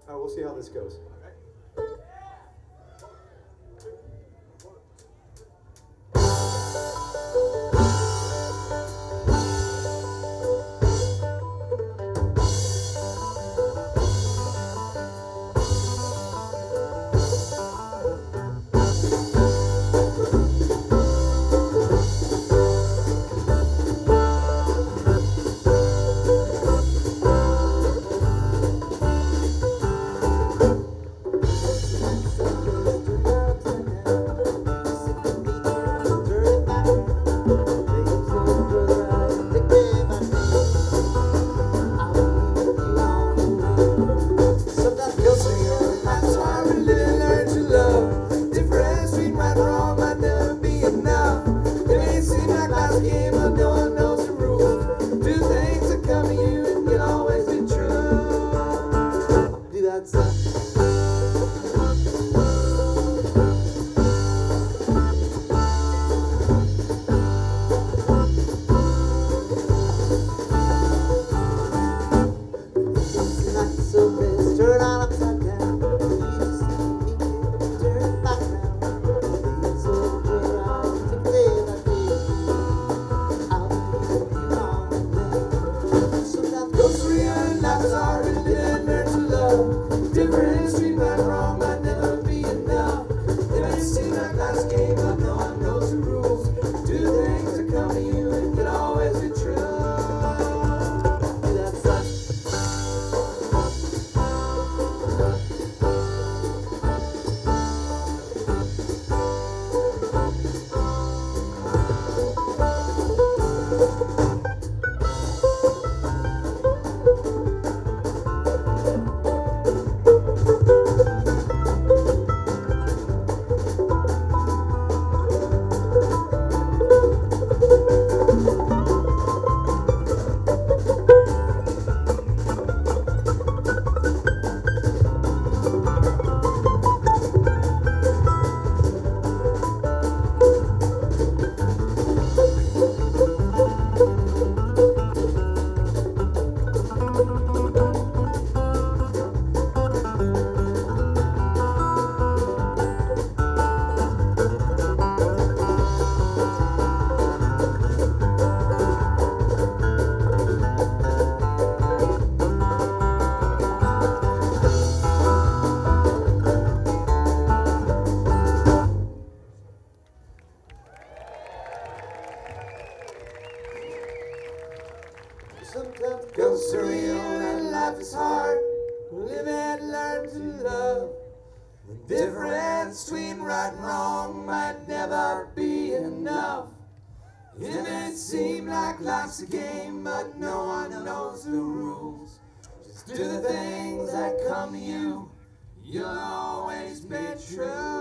We'll see how this goes. Sometimes goes surreal and life is hard. Live and learn to love. The difference between right and wrong might never be enough. It may seem like life's a game, but no one knows the rules. Just do the things that come to you. You'll always be true.